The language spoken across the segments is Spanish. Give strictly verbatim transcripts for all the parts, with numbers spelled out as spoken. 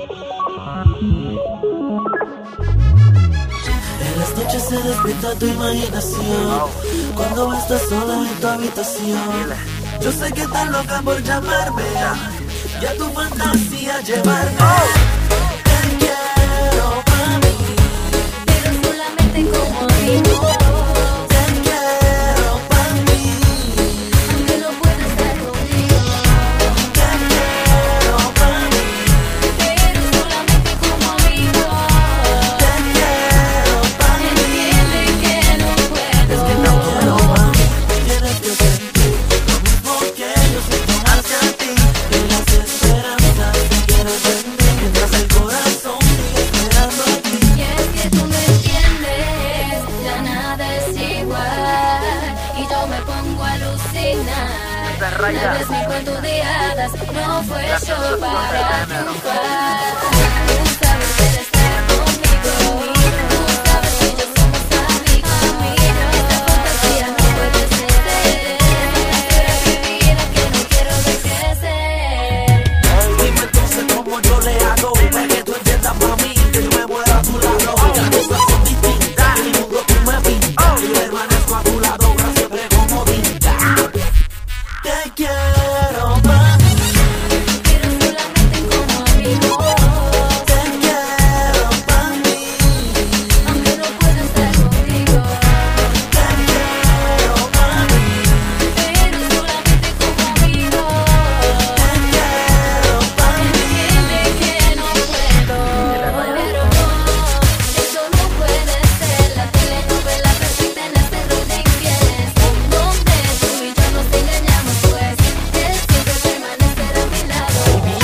En las noches se despierta tu imaginación cuando estás sola en tu habitación. Yo sé que estás loca por llamarme y a tu fantasía llevarme. Te quiero para mí, pero solamente como amigo. te quiero para mí, Aunque no pueda estar contigo, te quiero para mí, pero solamente como amigo. te quiero para mí. Entiende que no puedo. Es que te quiero para mí, tienes que sentir lo mismo que yo siento hacia ti. Que las esperanzas te quiero sentir mientras el corazón sigue esperando a ti. Y es que tú no entiendes, ya nada es igual. Y yo me pongo a alucinar. Tal vez mi cuento de hadas no fue hecho para triunfar. Tú sabes que él está conmigo. Tú sabes que yo somos amigos. Esta fantasía no puede ser. Espera mi vida que no quiero ver crecer. Dime entonces cómo yo le hago para que tú entiendas, mami, que yo me muero a tu lado. Las cosas son distintas, el mundo tú me pintas, yo permanezco a tu lado para siempre comodita. Te quiero para mí, Pero solamente como amigo. te quiero para mí, Aunque no pueda estar contigo, te quiero para mí, pero solamente como amigo. te quiero para mí. Entiende que no puedo, pero no, eso no puede ser. La telenovela perfecta en este rol de infieles, donde tú y yo nos engañamos, pues él siempre permanecerá a mi lado.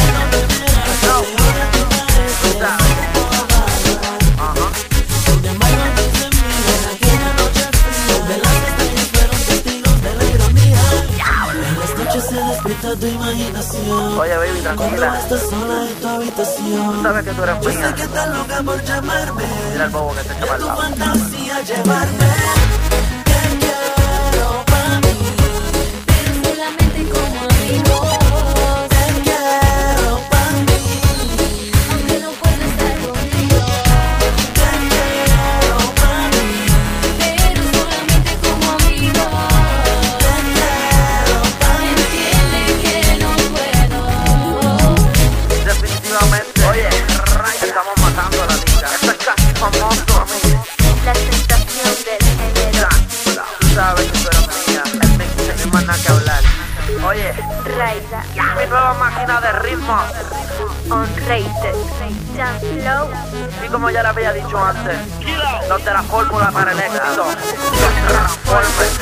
Sin embargo, dice mira, en aquella noche fría, donde las estrellas fueron testigos de la ironía. En las noches se despierta tu imaginación. Oye, baby, Cuando tranquila. estás sola en tu habitación. Tú sabes que tú eres Yo sé mía. que estás loca por llamarme Mira el bobo que te y echa a para el tu lado. fantasía llevarme. Te quiero para mí, Pero solamente como amigo. te quiero para mí, Aunque no pueda estar contigo, te quiero para mí, pero solamente como amigo. te quiero para mí. Entiende que no puedo. Definitivamente. Oye, estamos matando a la liga. Esto es casi famoso, amigo. La sensación del género. Tú sabes que tú eres mía. El mix no hay más nada que hablar. Oye, Raiza, mi nueva máquina de ritmo. Unrated, Jam Flow, Y como ya le había dicho antes, los de la fórmula para el éxito. Transformers.